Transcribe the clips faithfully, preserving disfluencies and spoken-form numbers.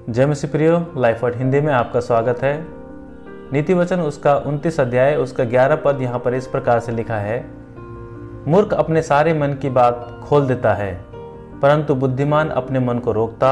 जय मसीह प्रियो, life word Hindi में आपका स्वागत है। नीति वचन उसका उनतीस अध्याय उसका ग्यारह पद यहाँ पर इस प्रकार से लिखा है, मूर्ख अपने सारे मन की बात खोल देता है, परंतु बुद्धिमान अपने मन को रोकता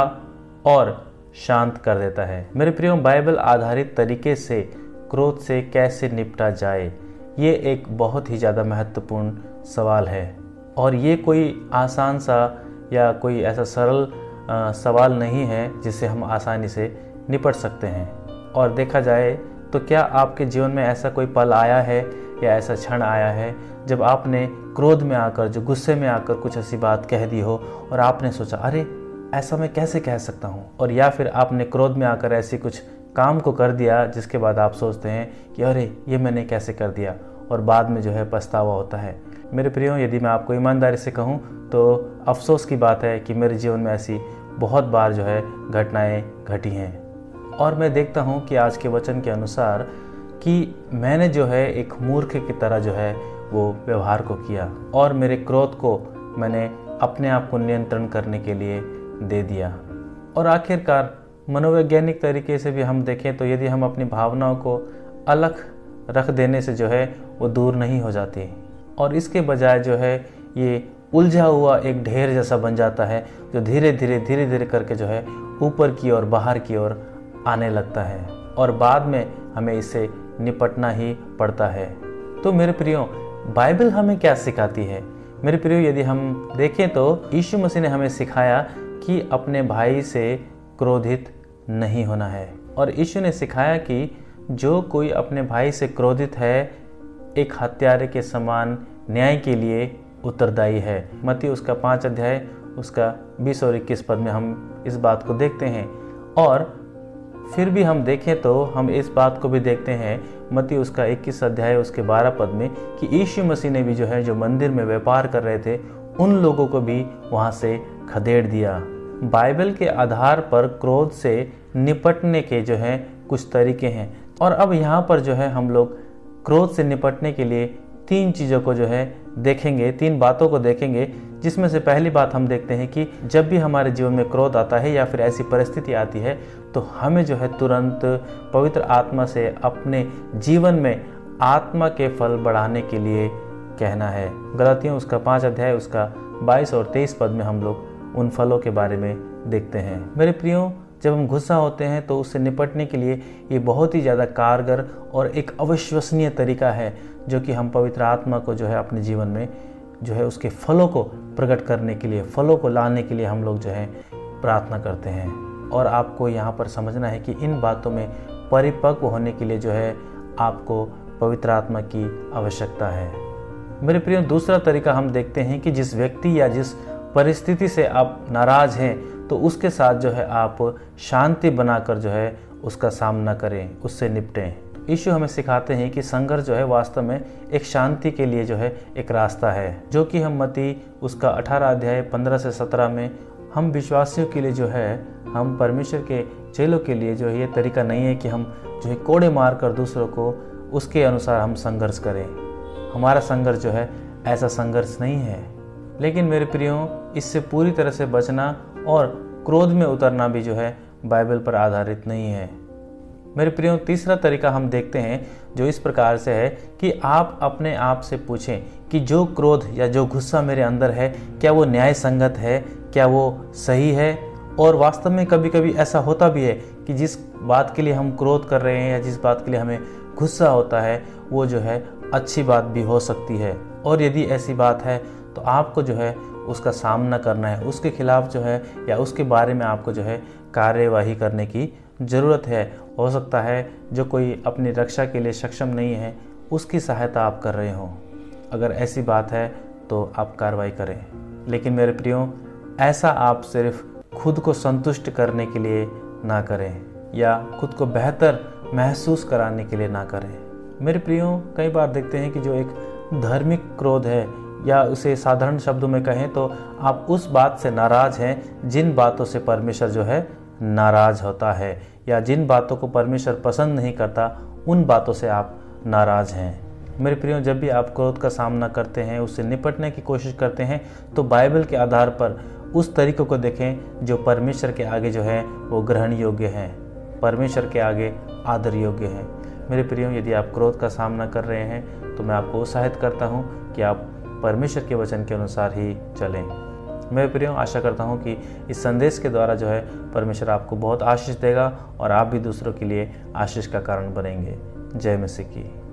और शांत कर देता है। मेरे प्रियो, बाइबल आधारित तरीके से क्रोध से कैसे निपटा जाए, ये एक बहुत ही ज़्यादा महत्वपूर्ण सवाल है। और ये कोई आसान सा या कोई ऐसा सरल आ, सवाल नहीं है जिससे हम आसानी से निपट सकते हैं। और देखा जाए तो क्या आपके जीवन में ऐसा कोई पल आया है या ऐसा क्षण आया है जब आपने क्रोध में आकर, जो गुस्से में आकर कुछ ऐसी बात कह दी हो और आपने सोचा अरे ऐसा मैं कैसे कह सकता हूँ, और या फिर आपने क्रोध में आकर ऐसी कुछ काम को कर दिया जिसके बाद आप सोचते हैं कि अरे ये मैंने कैसे कर दिया, और बाद में जो है पछतावा होता है। मेरे प्रियो, यदि मैं आपको ईमानदारी से कहूँ तो अफसोस की बात है कि मेरे जीवन में ऐसी बहुत बार जो है घटनाएं घटी हैं। और मैं देखता हूँ कि आज के वचन के अनुसार कि मैंने जो है एक मूर्ख की तरह जो है वो व्यवहार को किया और मेरे क्रोध को मैंने अपने आप को नियंत्रण करने के लिए दे दिया। और आखिरकार मनोवैज्ञानिक तरीके से भी हम देखें तो यदि हम अपनी भावनाओं को अलग रख देने से जो है वो दूर नहीं हो जाती, और इसके बजाय जो है ये उलझा हुआ एक ढेर जैसा बन जाता है जो धीरे धीरे धीरे धीरे करके जो है ऊपर की ओर, बाहर की ओर आने लगता है, और बाद में हमें इससे निपटना ही पड़ता है। तो मेरे प्रियो, बाइबल हमें क्या सिखाती है? मेरे प्रियो, यदि हम देखें तो यीशु मसीह ने हमें सिखाया कि अपने भाई से क्रोधित नहीं होना है। और यीशु ने सिखाया कि जो कोई अपने भाई से क्रोधित है एक हत्यारे के समान न्याय के लिए उत्तरदायी है। मत्ती उसका पाँच अध्याय उसका बीस और इक्कीस पद में हम इस बात को देखते हैं। और फिर भी हम देखें तो हम इस बात को भी देखते हैं मत्ती उसका इक्कीस अध्याय उसके बारह पद में कि यीशु मसीह ने भी जो है जो मंदिर में व्यापार कर रहे थे उन लोगों को भी वहाँ से खदेड़ दिया। बाइबल के आधार पर क्रोध से निपटने के जो है कुछ तरीके हैं। और अब यहाँ पर जो है हम लोग क्रोध से निपटने के लिए तीन चीज़ों को जो है देखेंगे, तीन बातों को देखेंगे, जिसमें से पहली बात हम देखते हैं कि जब भी हमारे जीवन में क्रोध आता है या फिर ऐसी परिस्थिति आती है तो हमें जो है तुरंत पवित्र आत्मा से अपने जीवन में आत्मा के फल बढ़ाने के लिए कहना है। गलातियों उसका पाँच अध्याय उसका बाईस और तेईस पद में हम लोग उन फलों के बारे में देखते हैं। मेरे प्रियो, जब हम गुस्सा होते हैं तो उससे निपटने के लिए ये बहुत ही ज़्यादा कारगर और एक अविश्वसनीय तरीका है जो कि हम पवित्र आत्मा को जो है अपने जीवन में जो है उसके फलों को प्रकट करने के लिए, फलों को लाने के लिए हम लोग जो है प्रार्थना करते हैं। और आपको यहाँ पर समझना है कि इन बातों में परिपक्व होने के लिए जो है आपको पवित्र आत्मा की आवश्यकता है। मेरे प्रियो, दूसरा तरीका हम देखते हैं कि जिस व्यक्ति या जिस परिस्थिति से आप नाराज़ हैं तो उसके साथ जो है आप शांति बनाकर जो है उसका सामना करें, उससे निपटें। यीशु हमें सिखाते हैं कि संघर्ष जो है वास्तव में एक शांति के लिए जो है एक रास्ता है, जो कि हम मत्ती उसका अठारह अध्याय पंद्रह से सत्रह में हम विश्वासियों के लिए जो है, हम परमेश्वर के चेलों के लिए जो है ये तरीका नहीं है कि हम जो है कोड़े मार कर दूसरों को उसके अनुसार हम संघर्ष करें। हमारा संघर्ष जो है ऐसा संघर्ष नहीं है। लेकिन मेरे प्रियो, इससे पूरी तरह से बचना और क्रोध में उतरना भी जो है बाइबल पर आधारित नहीं है। मेरे प्रियो, तीसरा तरीका हम देखते हैं जो इस प्रकार से है कि आप अपने आप से पूछें कि जो क्रोध या जो गुस्सा मेरे अंदर है क्या वो न्याय संगत है, क्या वो सही है। और वास्तव में कभी कभी ऐसा होता भी है कि जिस बात के लिए हम क्रोध कर रहे हैं या जिस बात के लिए हमें गुस्सा होता है वो जो है अच्छी बात भी हो सकती है। और यदि ऐसी बात है तो आपको जो है उसका सामना करना है, उसके खिलाफ जो है या उसके बारे में आपको जो है कार्यवाही करने की ज़रूरत है। हो सकता है जो कोई अपनी रक्षा के लिए सक्षम नहीं है उसकी सहायता आप कर रहे हो। अगर ऐसी बात है तो आप कार्रवाई करें। लेकिन मेरे प्रियो, ऐसा आप सिर्फ खुद को संतुष्ट करने के लिए ना करें या खुद को बेहतर महसूस कराने के लिए ना करें। मेरे प्रियो, कई बार देखते हैं कि जो एक धार्मिक क्रोध है या उसे साधारण शब्दों में कहें तो आप उस बात से नाराज़ हैं जिन बातों से परमेश्वर जो है नाराज़ होता है, या जिन बातों को परमेश्वर पसंद नहीं करता उन बातों से आप नाराज़ हैं। मेरे प्रियो, जब भी आप क्रोध का सामना करते हैं, उससे निपटने की कोशिश करते हैं तो बाइबल के आधार पर उस तरीकों को देखें जो परमेश्वर के आगे जो है वो ग्रहण योग्य हैं, परमेश्वर के आगे आदर योग्य हैं। मेरे प्रियो, यदि आप क्रोध का सामना कर रहे हैं तो मैं आपको उत्साहित करता हूँ कि आप परमेश्वर के वचन के अनुसार ही चलें। मेरे प्रियो, आशा करता हूँ कि इस संदेश के द्वारा जो है परमेश्वर आपको बहुत आशीष देगा और आप भी दूसरों के लिए आशीष का कारण बनेंगे। जय मसीह की।